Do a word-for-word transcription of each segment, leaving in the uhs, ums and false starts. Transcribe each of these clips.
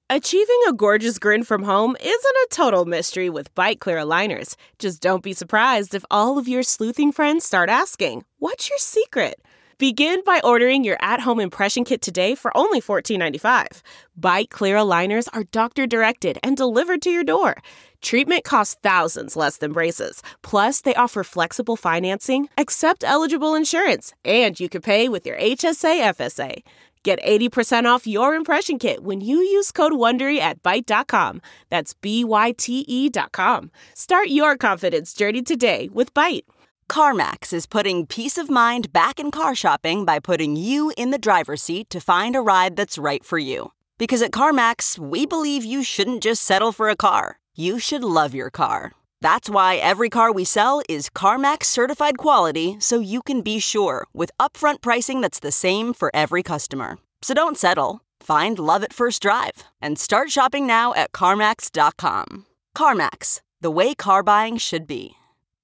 Achieving a gorgeous grin from home isn't a total mystery with Byte Clear aligners. Just don't be surprised if all of your sleuthing friends start asking, "What's your secret?" Begin by ordering your at-home impression kit today for only fourteen ninety-five. Byte Clear aligners are doctor-directed and delivered to your door. Treatment costs thousands less than braces. Plus, they offer flexible financing, accept eligible insurance, and you can pay with your H S A F S A. Get eighty percent off your impression kit when you use code WONDERY at byte dot com. That's B Y T E dot com. Start your confidence journey today with Byte. CarMax is putting peace of mind back in car shopping by putting you in the driver's seat to find a ride that's right for you. Because at CarMax, we believe you shouldn't just settle for a car. You should love your car. That's why every car we sell is CarMax certified quality, so you can be sure with upfront pricing that's the same for every customer. So don't settle. Find love at first drive and start shopping now at CarMax dot com. CarMax, the way car buying should be.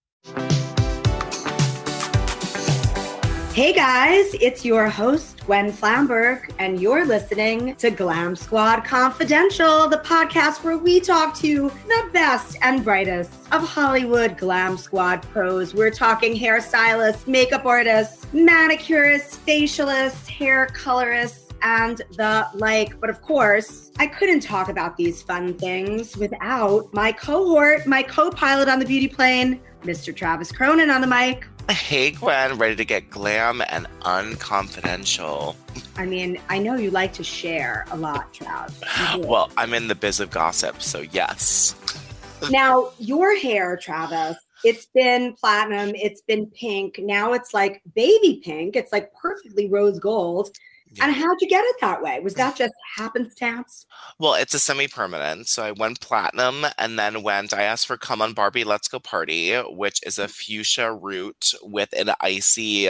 Hey guys, it's your host, Gwen Flamberg, and you're listening to Glam Squad Confidential, the podcast where we talk to the best and brightest of Hollywood Glam Squad pros. We're talking hairstylists, makeup artists, manicurists, facialists, hair colorists, and the like. But of course, I couldn't talk about these fun things without my cohort, my co-pilot on the beauty plane, Mister Travis Cronin on the mic. Hey, Gwen, ready to get glam and unconfidential. I mean, I know you like to share a lot, Trav. Well, I'm in the biz of gossip, so yes. Now, your hair, Travis, it's been platinum, it's been pink. Now it's like baby pink. It's like perfectly rose gold. Yeah. And how'd you get it that way? Was that just happenstance? Well, it's a semi-permanent. So I went platinum and then went, I asked for Come on Barbie, Let's Go Party, which is a fuchsia root with an icy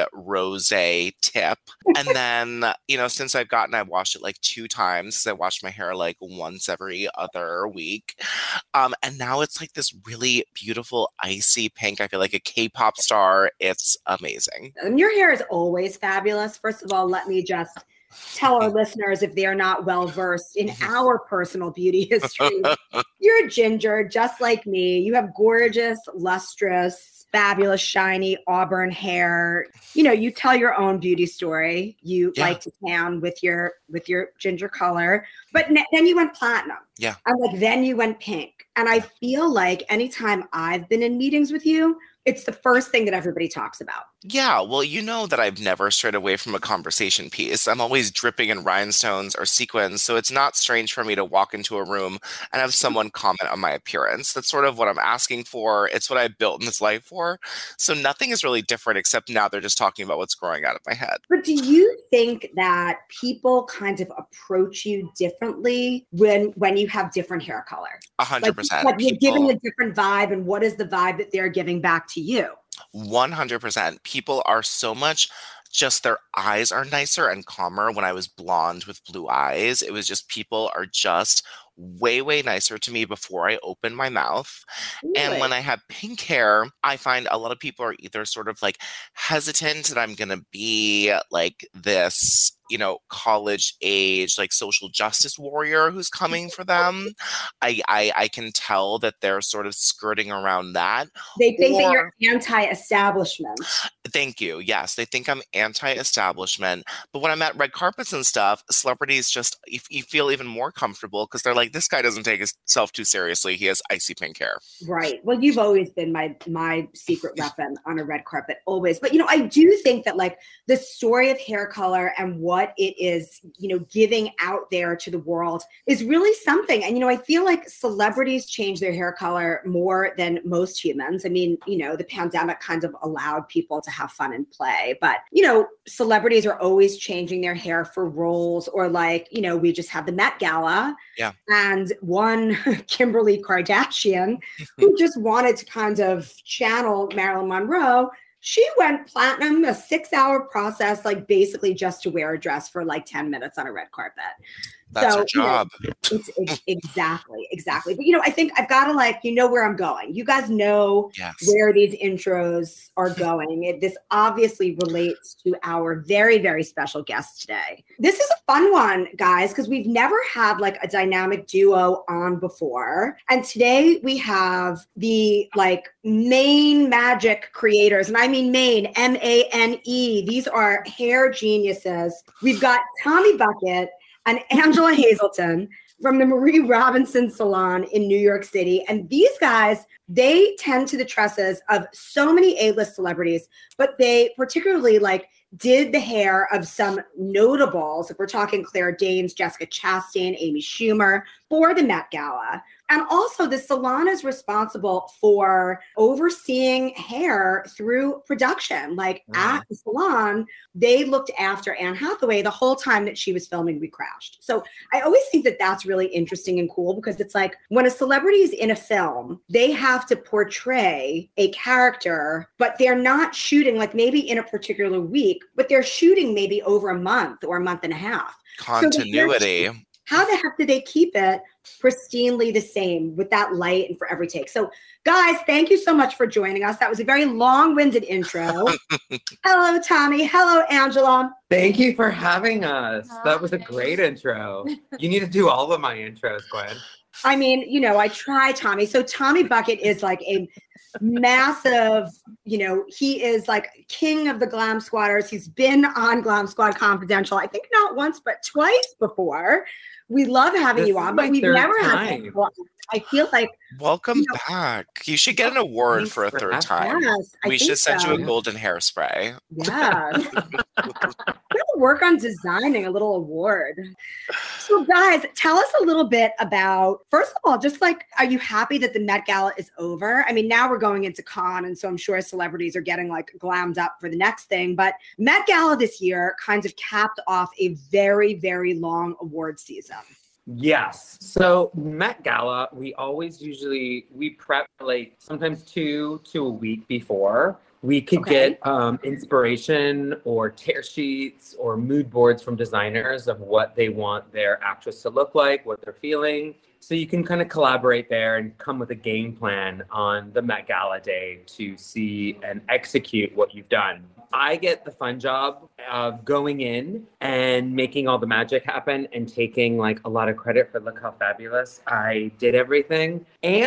rosé tip. And then, you know, since I've gotten, I washed it like two times because I wash my hair like once every other week. Um, and now it's like this really beautiful icy pink. I feel like a K-pop star. It's amazing. And your hair is always fabulous. First of all, let me just tell our listeners, if they're not well versed in our personal beauty history, you're a ginger just like me. You have gorgeous, lustrous, fabulous, shiny auburn hair. You know, you tell your own beauty story. You yeah. like to tan with your with your ginger color, but ne- then you went platinum. Yeah, and like then you went pink. And I feel like anytime I've been in meetings with you, it's the first thing that everybody talks about. Yeah, well, you know that I've never strayed away from a conversation piece. I'm always dripping in rhinestones or sequins, so it's not strange for me to walk into a room and have someone comment on my appearance. That's sort of what I'm asking for. It's what I built in this life for. So nothing is really different, except now they're just talking about what's growing out of my head. But do you think that people kind of approach you differently when when you have different hair color? A hundred percent. Like you're giving a different vibe, and what is the vibe that they're giving back to you? one hundred percent. People are so much, just their eyes are nicer and calmer. When I was blonde with blue eyes, it was just people are just way, way nicer to me before I open my mouth. Really? And when I have pink hair, I find a lot of people are either sort of like hesitant that I'm going to be like this, you know, college age, like social justice warrior who's coming for them. I, I I can tell that they're sort of skirting around that. They think or, that you're anti-establishment. Thank you. Yes, they think I'm anti-establishment. But when I'm at red carpets and stuff, celebrities just, you, you feel even more comfortable because they're like, this guy doesn't take himself too seriously. He has icy pink hair. Right. Well, you've always been my my secret weapon on a red carpet, always. But, you know, I do think that like the story of hair color and what it is, you know, giving out there to the world is really something. And, you know, I feel like celebrities change their hair color more than most humans. I mean, you know, the pandemic kind of allowed people to have fun and play. But, you know, celebrities are always changing their hair for roles, or like, you know, we just had the Met Gala. Yeah. And one Kimberly Kardashian, who just wanted to kind of channel Marilyn Monroe, she went platinum, a six hour process, like basically just to wear a dress for like ten minutes on a red carpet. That's so, her job. You know, it's, it's exactly, exactly. But, you know, I think I've got to like, you know where I'm going. You guys know yes. where these intros are going. It, this obviously relates to our very, very special guest today. This is a fun one, guys, because we've never had like a dynamic duo on before. And today we have the like main magic creators. And I mean main, M A N E. These are hair geniuses. We've got Tommy Bucket and Angela Hazelton from the Marie Robinson Salon in New York City. And these guys, they tend to the tresses of so many A-list celebrities, but they particularly like did the hair of some notables. If we're talking Claire Danes, Jessica Chastain, Amy Schumer, for the Met Gala. And also the salon is responsible for overseeing hair through production. Like mm. at the salon, they looked after Anne Hathaway the whole time that she was filming We Crashed. So I always think that that's really interesting and cool because it's like when a celebrity is in a film, they have to portray a character, but they're not shooting like maybe in a particular week, but they're shooting maybe over a month or a month and a half. Continuity. So how the heck do they keep it pristinely the same with that light and for every take? So guys, thank you so much for joining us. That was a very long-winded intro. Hello, Tommy. Hello, Angela. Thank you for having us. That was a great intro. You need to do all of my intros, Gwen. I mean, you know, I try, Tommy. So Tommy Bucket is like a massive, you know, he is like king of the Glam Squatters. He's been on Glam Squad Confidential, I think not once, but twice before. We love having this you on, but we've never time. had you on. I feel like welcome you know, back. You should get an award for a third time. Yes, we should send so. you a golden hairspray. Yes. We'll work on designing a little award. So guys, tell us a little bit about, first of all, just like, are you happy that the Met Gala is over? I mean, now we're going into con, and so I'm sure celebrities are getting like glammed up for the next thing, but Met Gala this year kind of capped off a very, very long award season. Yes. So Met Gala, we always usually, we prep like sometimes two to a week before. We could okay. get um, inspiration or tear sheets or mood boards from designers of what they want their actress to look like, what they're feeling. So you can kind of collaborate there and come with a game plan on the Met Gala day to see and execute what you've done. I get the fun job of going in and making all the magic happen and taking like a lot of credit for look how fabulous I did everything.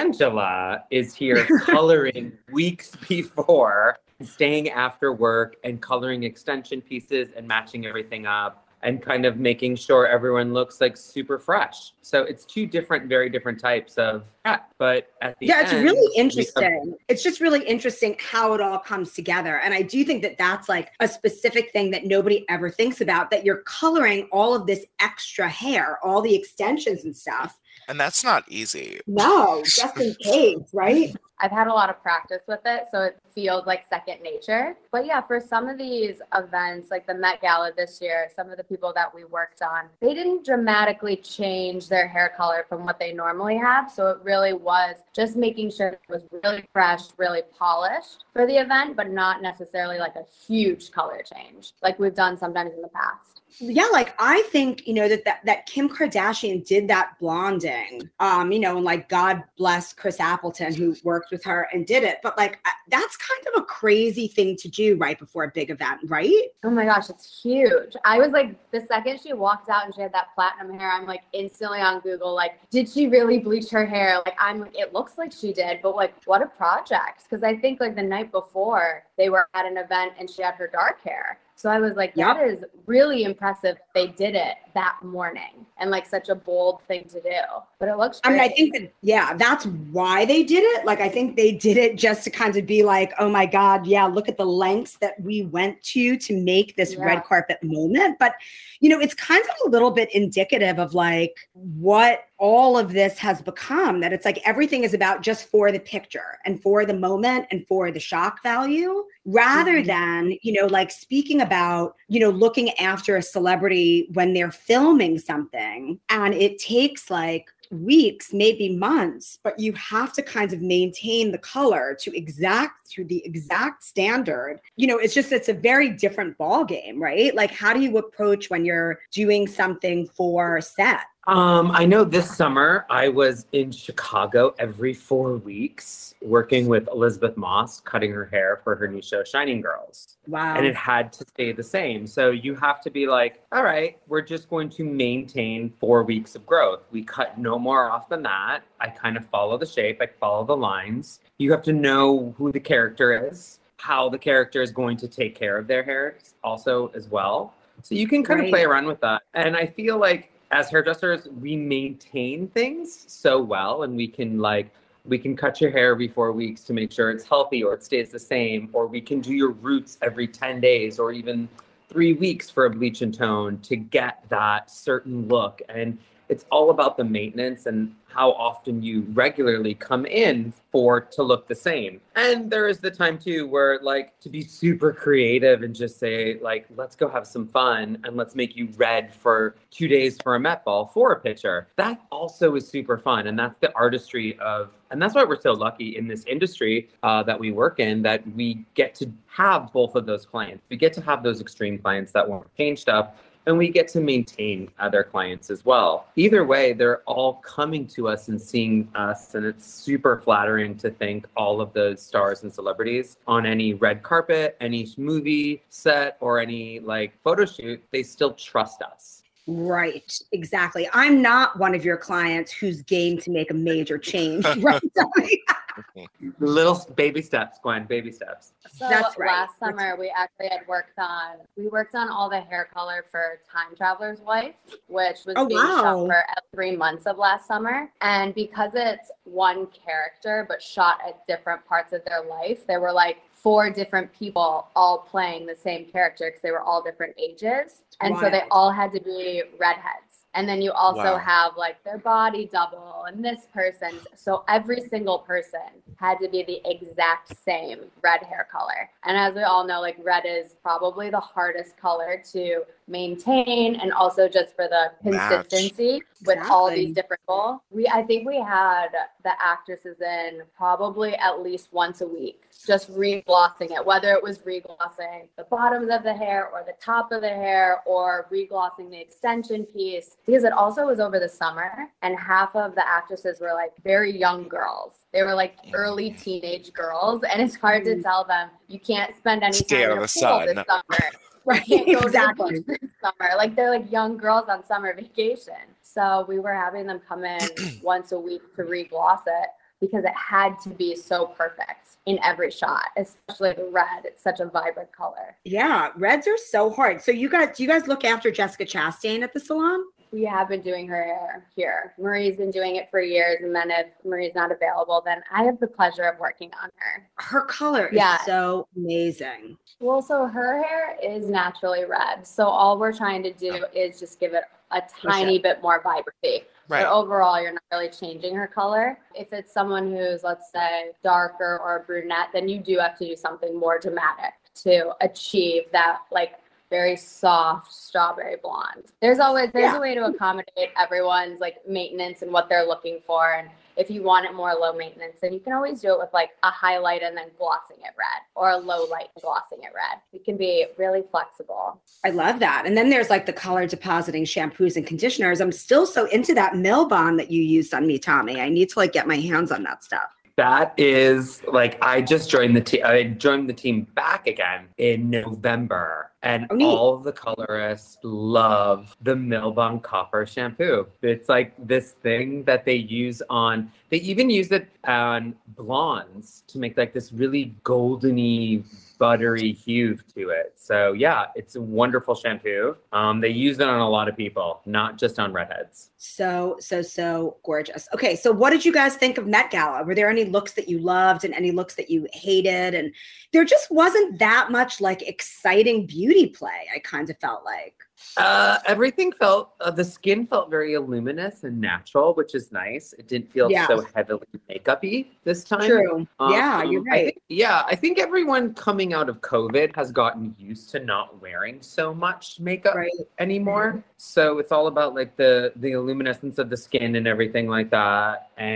Angela is here coloring weeks before, staying after work and coloring extension pieces and matching everything up and kind of making sure everyone looks like super fresh. So it's two different, very different types of prep. But at the yeah, end, it's really interesting. Have- it's just really interesting how it all comes together. And I do think that that's like a specific thing that nobody ever thinks about, that you're coloring all of this extra hair, all the extensions and stuff. And that's not easy. No, just in case, right? I've had a lot of practice with it, so it feels like second nature. But yeah, for some of these events, like the Met Gala this year, some of the people that we worked on, they didn't dramatically change their hair color from what they normally have. So it really was just making sure it was really fresh, really polished for the event, but not necessarily like a huge color change like we've done sometimes in the past. Yeah, like I think, you know, that, that that Kim Kardashian did that blonding, um, you know, and like God bless Chris Appleton who worked with her and did it. But like, that's kind of a crazy thing to do right before a big event, right? Oh my gosh, it's huge. I was like, the second she walked out and she had that platinum hair, I'm like instantly on Google, like, did she really bleach her hair? Like, I'm like, it looks like she did, but like, what a project. Because I think like the night before they were at an event and she had her dark hair. So I was like, that yep. is really impressive. They did it that morning and like such a bold thing to do, but it looks great. I mean, I think that, yeah, that's why they did it. Like, I think they did it just to kind of be like, oh my God, yeah, look at the lengths that we went to to make this yeah. red carpet moment. But, you know, it's kind of a little bit indicative of like what all of this has become, that it's like everything is about just for the picture and for the moment and for the shock value, rather mm-hmm. than, you know, like speaking about, you know, looking after a celebrity when they're filming something and it takes like weeks, maybe months, but you have to kind of maintain the color to exact to the exact standard. You know, it's just, it's a very different ball game, right? Like, how do you approach when you're doing something for set? Um, I know this summer I was in Chicago every four weeks working with Elizabeth Moss, cutting her hair for her new show, Shining Girls. Wow. And it had to stay the same. So you have to be like, all right, we're just going to maintain four weeks of growth. We cut no more off than that. I kind of follow the shape. I follow the lines. You have to know who the character is, how the character is going to take care of their hair also as well. So you can kind Right. of play around with that. And I feel like as hairdressers, we maintain things so well, and we can like, we can cut your hair every four weeks to make sure it's healthy or it stays the same, or we can do your roots every ten days or even three weeks for a bleach and tone to get that certain look. And it's all about the maintenance and how often you regularly come in for to look the same. And there is the time too where like to be super creative and just say like, let's go have some fun and let's make you red for two days for a Met Ball for a picture. That also is super fun. And that's the artistry of, and that's why we're so lucky in this industry uh, that we work in, that we get to have both of those clients. We get to have those extreme clients that want to change stuff, and we get to maintain other clients as well. Either way, they're all coming to us and seeing us, and it's super flattering to think all of those stars and celebrities on any red carpet, any movie set, or any like photo shoot, they still trust us. Right, exactly. I'm not one of your clients who's game to make a major change. Right? Little baby steps, Gwen, baby steps. So That's right. last summer we actually had worked on, we worked on all the hair color for Time Traveler's Wife, which was Oh, being wow. shot for three months of last summer. And because it's one character, but shot at different parts of their life, there were like four different people all playing the same character because they were all different ages. And so they Wild. all had to be redheads. And then you also Wow. have like their body double and this person. So every single person had to be the exact same red hair color. And as we all know, like red is probably the hardest color to maintain, and also just for the Match. consistency with all Exactly. these different people. We I think we had the actresses in probably at least once a week, just reglossing it, whether it was reglossing the bottoms of the hair or the top of the hair or reglossing the extension piece, because it also was over the summer and half of the actresses were like very young girls. They were like early teenage girls, and it's hard to tell them you can't spend any Stay time out in of a the pool sun. this summer. Right, Can't go to the exactly. beach this summer. Like they're like young girls on summer vacation. So we were having them come in once a week to regloss it because it had to be so perfect in every shot, especially the red. It's such a vibrant color. Yeah, reds are so hard. So you guys, do you guys look after Jessica Chastain at the salon? We have been doing her hair here. Marie's been doing it for years, and then if Marie's not available, then I have the pleasure of working on her. Her color Yeah. is so amazing. Well, so her hair is naturally red. So all we're trying to do is just give it a tiny bit more vibrancy. Right. But overall, you're not really changing her color. If it's someone who's, let's say, darker or a brunette, then you do have to do something more dramatic to achieve that, like, very soft strawberry blonde. There's always, there's Yeah. a way to accommodate everyone's, like, maintenance and what they're looking for. And if you want it more low maintenance, then you can always do it with, like, a highlight and then glossing it red, or a low light and glossing it red. It can be really flexible. I love that. And then there's like the color depositing shampoos and conditioners. I'm still so into that Milbon that you used on me, Tommy. I need to like get my hands on that stuff. That is like, I just joined the team. I joined the team back again in November, and Oh, neat. all of the colorists love the Milbon Copper shampoo. It's like this thing that they use on, they even use it on blondes to make like this really goldeny, buttery hue to it. So yeah, it's a wonderful shampoo. Um, they use it on a lot of people, not just on redheads. So, so, so gorgeous. Okay. So what did you guys think of Met Gala? Were there any looks that you loved and any looks that you hated? And there just wasn't that much like exciting beauty play, I kind of felt like. Uh, everything felt, uh, the skin felt very luminous and natural, which is nice. It didn't feel Yeah. so heavily makeup-y this time. True. Um, Yeah, you're I right. think- yeah, I think everyone coming out of COVID has gotten used to not wearing so much makeup Right. anymore. So it's all about like the the luminescence of the skin and everything like that. And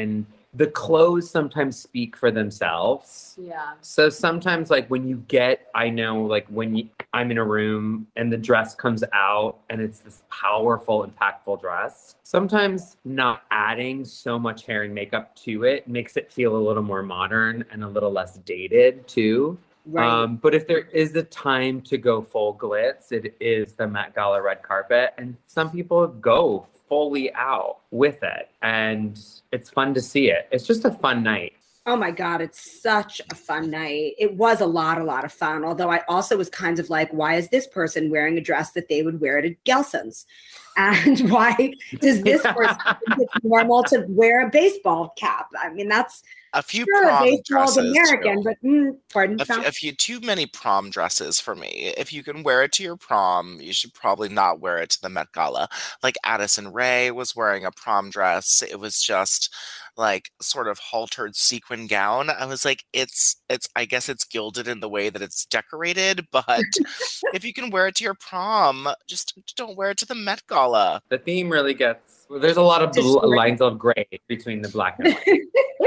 the clothes sometimes speak for themselves. Yeah. So sometimes like when you get, I know like when you, I'm in a room and the dress comes out and it's this powerful, impactful dress, sometimes not adding so much hair and makeup to it makes it feel a little more modern and a little less dated too. Right. Um, but if there is a time to go full glitz, it is the Met Gala red carpet. And some people go fully out with it. And it's fun to see it. It's just a fun night. Oh my God, it's such a fun night. It was a lot, a lot of fun. Although I also was kind of like, why is this person wearing a dress that they would wear to Gelson's? And why does this person think it's normal to wear a baseball cap? I mean, that's a few sure, prom baseball's dresses. American, too. but mm, pardon. A few, a few too many prom dresses for me. If you can wear it to your prom, you should probably not wear it to the Met Gala. Like Addison Rae was wearing a prom dress. It was just like sort of haltered sequin gown. I was like, it's, it's, I guess it's gilded in the way that it's decorated, but if you can wear it to your prom, just don't wear it to the Met Gala. The theme really gets, well, there's a lot of bl- lines of gray between the black and white.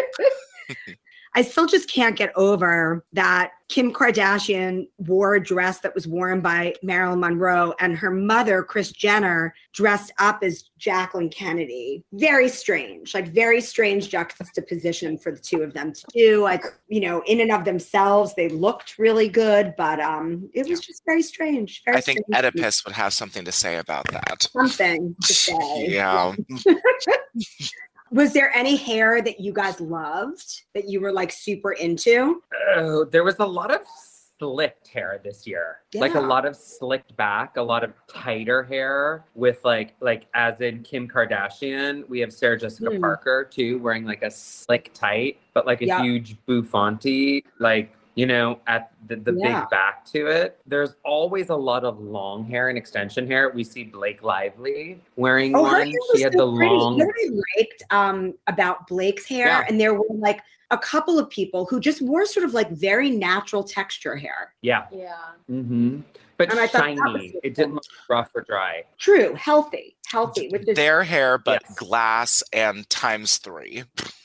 I still just can't get over that Kim Kardashian wore a dress that was worn by Marilyn Monroe and her mother, Kris Jenner, dressed up as Jacqueline Kennedy. Very strange, like very strange juxtaposition for the two of them to do. Like, you know, in and of themselves, they looked really good, but um, it was just very strange. Very I think strange. Oedipus would have something to say about that. Something to say. Yeah. Was there any hair that you guys loved that you were like super into? Oh, there was a lot of slicked hair this year. Yeah. Like a lot of slicked back, a lot of tighter hair with like, like as in Kim Kardashian, we have Sarah Jessica Mm. Parker too, wearing like a slick tight, but like a Yep. huge bouffante, like, you know, at the, the Yeah. big back to it. There's always a lot of long hair and extension hair. We see Blake Lively wearing Oh, her one. hair was She had so the pretty. long. You know what I liked um, about Blake's hair? Yeah. And there were like a couple of people who just wore sort of like very natural texture hair. Yeah. Yeah. Mm-hmm. But And I thought that was shiny. so It didn't look rough or dry. True, healthy, healthy. Which is Their hair, but Yes. glass and times three.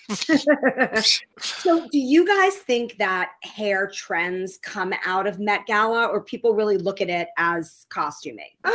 So do you guys think that hair trends come out of Met Gala, or people really look at it as costuming? Uh,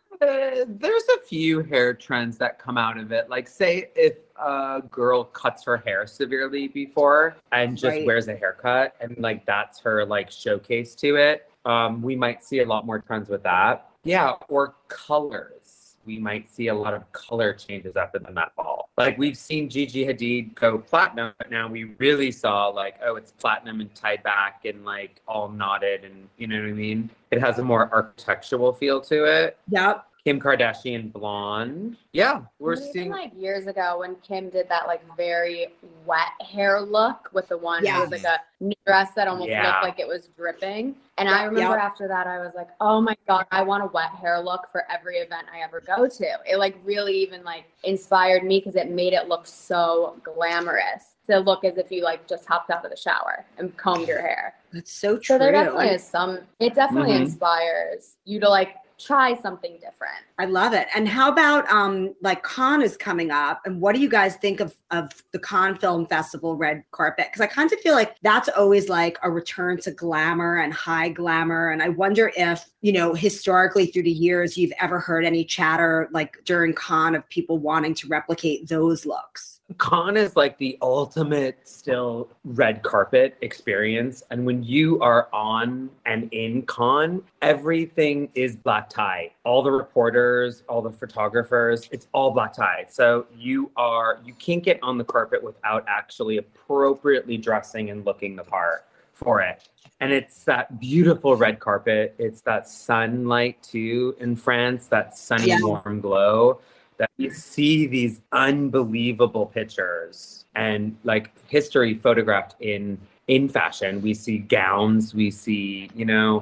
there's a few hair trends that come out of it. Like, say if a girl cuts her hair severely before and just Right. wears a haircut, and like that's her like showcase to it. Um, we might see a lot more trends with that. Yeah, or colors. We might see a lot of color changes after the Met Ball. Like we've seen Gigi Hadid go platinum, but now we really saw like, oh, it's platinum and tied back and like all knotted, and you know what I mean? It has a more architectural feel to it. Yep. Kim Kardashian blonde. Yeah, we're Even seeing. like years ago when Kim did that like very wet hair look with the one Yeah. it was like a new dress that almost Yeah. looked like it was dripping. And Yep, I remember yep. after that I was like, oh my God, I want a wet hair look for every event I ever go to. It like really even like inspired me because it made it look so glamorous to look as if you like just hopped out of the shower and combed your hair. That's so true. So there definitely I- is some, it definitely Mhm. inspires you to like try something different. I love it. And how about um like Cannes is coming up, and what do you guys think of of the Cannes Film Festival red carpet? Because I kind of feel like that's always like a return to glamour and high glamour. And I wonder if, you know, historically through the years, you've ever heard any chatter like during Cannes of people wanting to replicate those looks. Cannes is like the ultimate still red carpet experience. And when you are on and in Cannes, everything is black tie. All the reporters, all the photographers, it's all black tie. So you are, you can't get on the carpet without actually appropriately dressing and looking the part for it. And it's that beautiful red carpet. It's that sunlight too in France, that sunny Yeah. warm glow. That you see these unbelievable pictures and like history photographed in in fashion. We see gowns, we see, you know,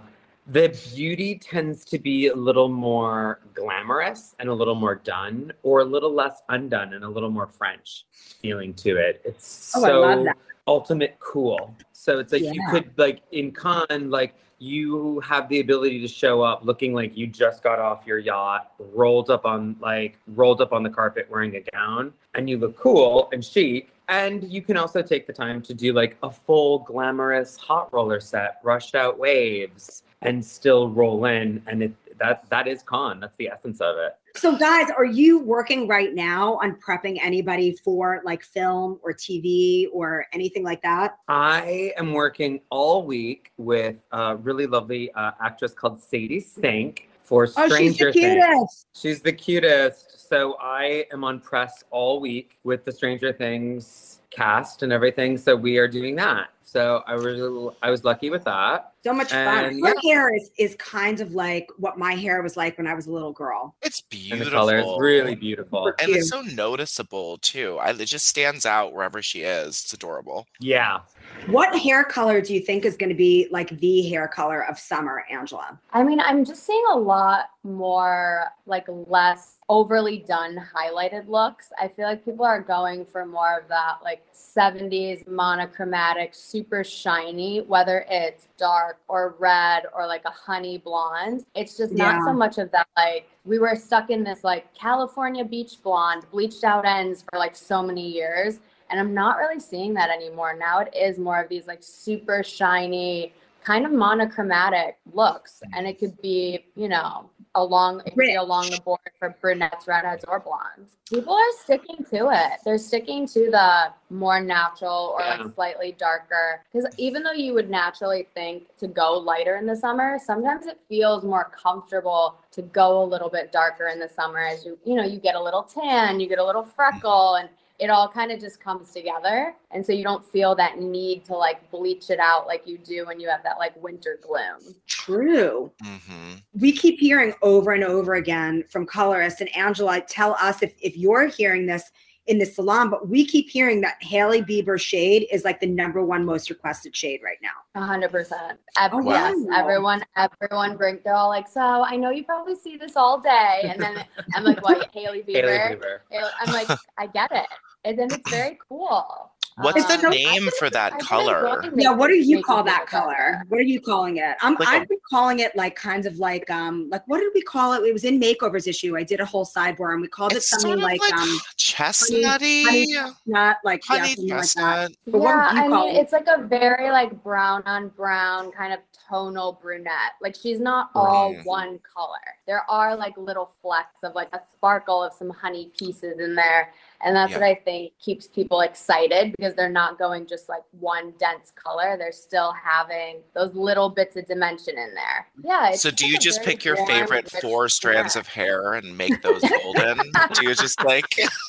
The beauty tends to be a little more glamorous and a little more done, or a little less undone and a little more French feeling to it. It's Oh, I so love that. ultimate cool. So it's like you Yeah. could, like in con, like you have the ability to show up looking like you just got off your yacht, rolled up on like rolled up on the carpet wearing a gown, and you look cool and chic. And you can also take the time to do like a full glamorous hot roller set, rushed out waves, and still roll in. And it that that is con. That's the essence of it. So guys, are you working right now on prepping anybody for like film or T V or anything like that? I am working all week with a really lovely uh, actress called Sadie Sink for Oh, she's Stranger the Things. cutest. She's the cutest. So I am on press all week with the Stranger Things cast and everything. So we are doing that. So I was I was lucky with that. So much fun. And, Her yeah. hair is, is kind of like what my hair was like when I was a little girl. It's And beautiful. the color is really beautiful. And it's so noticeable too. I, it just stands out wherever she is. It's adorable. Yeah. What hair color do you think is going to be like the hair color of summer, Angela? I mean, I'm just seeing a lot more like less overly done highlighted looks. I feel like people are going for more of that like seventies monochromatic, super shiny, whether it's dark or red or like a honey blonde. It's just not Yeah. so much of that like we were stuck in this like California beach blonde, bleached out ends for like so many years. And I'm not really seeing that anymore. Now it is more of these like super shiny, kind of monochromatic looks. And it could be, you know, along it could be along the board for brunettes, redheads, or blondes. People are sticking to it. They're sticking to the more natural or Yeah. like slightly darker. Because even though you would naturally think to go lighter in the summer, sometimes it feels more comfortable to go a little bit darker in the summer as you, you know, you get a little tan, you get a little freckle, and it all kind of just comes together. And so you don't feel that need to like bleach it out like you do when you have that like winter gloom. True. Mm-hmm. We keep hearing over and over again from colorists, and Angela, tell us if, if you're hearing this in the salon, but we keep hearing that Hailey Bieber shade is like the number one most requested shade right now. A hundred percent. Ev- Oh, Yes, wow. everyone, everyone bring, they're all like, so I know you probably see this all day. And then I'm like, what, Hailey Bieber? Hailey Bieber. Hailey- I'm like, I get it. And then it's very cool. What's Um, the I've name been- for that I've been color? enjoying Yeah, what do making- you making call that people color? What are you calling it? Um, Like a- I've been calling it like kind of like um like what did we call it? It was in Makeovers issue. I did a whole sidebar and we called It's it sort something of like, like, um chestnutty. honey chestnut, like yeah, Honey something like that. chestnut. But what yeah, would you I call mean, it? it's like a very like brown on brown kind of tonal brunette. Like she's not all Mm. one color. There are like little flecks of like a sparkle of some honey pieces in there. And that's Yeah. what I think keeps people excited because they're not going just like one dense color. They're still having those little bits of dimension in there. Yeah. It's So do like you a just very pick your warm, favorite rich four strands brunette. of hair and make those golden? Do you just like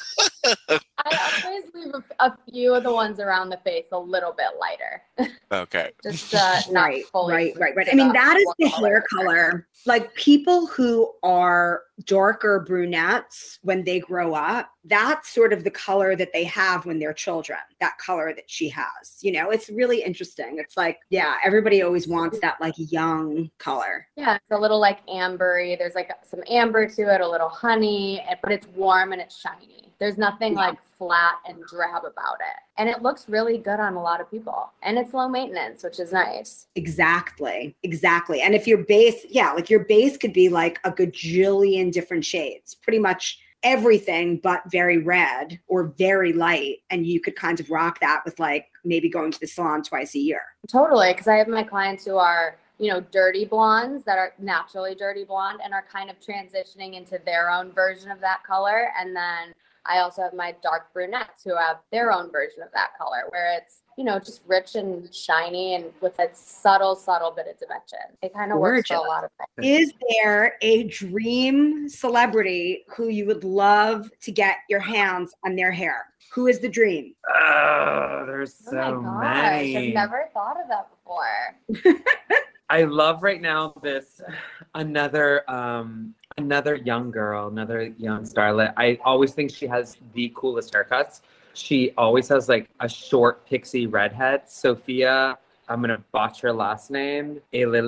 I always leave a, a few of the ones around the face a little bit lighter. okay. Just uh, not Right, fully. right, right, right. to I mean, the that is one the hair color. Like people who are darker brunettes when they grow up, that's sort of the color that they have when they're children, that color that she has. You know, it's really interesting. It's like, yeah, everybody always wants that like young color. Yeah, it's a little like ambery. There's like some amber to it, a little honey, and- but it's warm and it's shiny. There's nothing Yeah. like flat and drab about it. And it looks really good on a lot of people. And it's low maintenance, which is nice. Exactly. Exactly. And if your base, yeah, like your base could be like a gajillion different shades, pretty much everything but very red or very light. And you could kind of rock that with like maybe going to the salon twice a year. Totally, because I have my clients who are, you know, dirty blondes that are naturally dirty blonde and are kind of transitioning into their own version of that color. And then I also have my dark brunettes who have their own version of that color, where it's, you know, just rich and shiny and with a subtle, subtle bit of dimension. It kind of works for a Gorgeous. lot of things. Is there a dream celebrity who you would love to get your hands on their hair? Who is the dream? Oh, there's Oh so my gosh, many. I've never thought of that before. I love right now this another um another young girl, another young starlet. I always think she has the coolest haircuts. She always has like a short pixie redhead. Sophia, I'm gonna botch her last name, Elilis.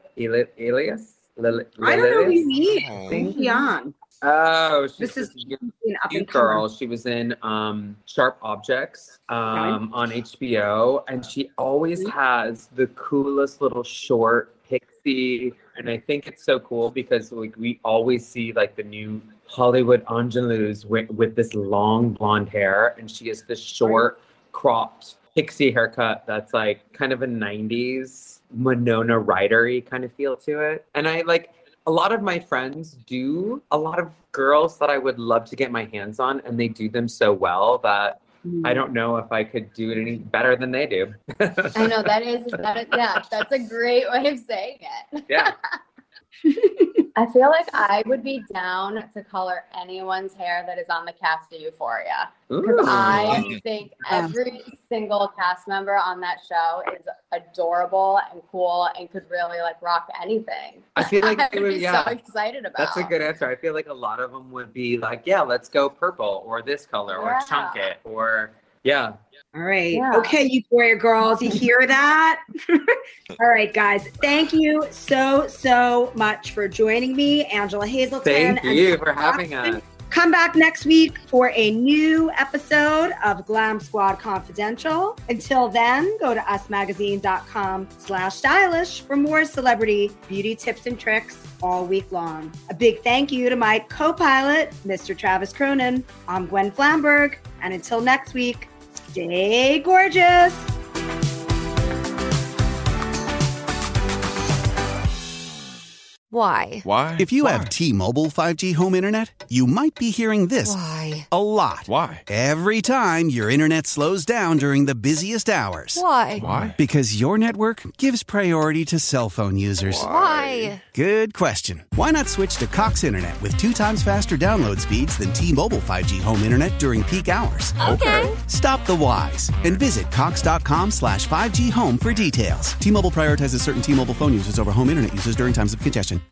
Eli- Elias? Lil- I don't know who you Lilius? mean. Who's he on? Oh, she's This is this young an up cute and comer. girl. She was in um, Sharp Objects um, on H B O, and she always has the coolest little short pixie. And I think it's so cool because like we always see like the new Hollywood ingenues with, with this long blonde hair, and she has this short cropped pixie haircut that's like kind of a nineties Winona Ryder-y kind of feel to it. And I like a lot of my friends do a lot of girls that I would love to get my hands on, and they do them so well that I don't know if I could do it any better than they do. I know that is, that is, yeah, that's a great way of saying it. Yeah. I feel like I would be down to color anyone's hair that is on the cast of Euphoria. Because I think every single cast member on that show is adorable and cool and could really like rock anything. I feel like I they would would, be yeah. so excited about. That's a good answer. I feel like a lot of them would be like, yeah, let's go purple or this color or Yeah. chunk it or yeah. All right. Yeah. Okay, Euphoria girls, you hear that? All right, guys. Thank you so, so much for joining me, Angela Hazelton. Thank and you for having us. Come back next week for a new episode of Glam Squad Confidential. Until then, go to usmagazine.com slash stylish for more celebrity beauty tips and tricks all week long. A big thank you to my co-pilot, Mister Travis Cronin. I'm Gwen Flamberg. And until next week, stay gorgeous. Why? Why? If you Why? have T-Mobile five G home internet, you might be hearing this Why? a lot. Why? Every time your internet slows down during the busiest hours. Why? Why? Because your network gives priority to cell phone users. Why? Good question. Why not switch to Cox Internet with two times faster download speeds than T-Mobile five G home internet during peak hours? Okay. Stop the whys and visit cox.com slash 5G home for details. T-Mobile prioritizes certain T-Mobile phone users over home internet users during times of congestion.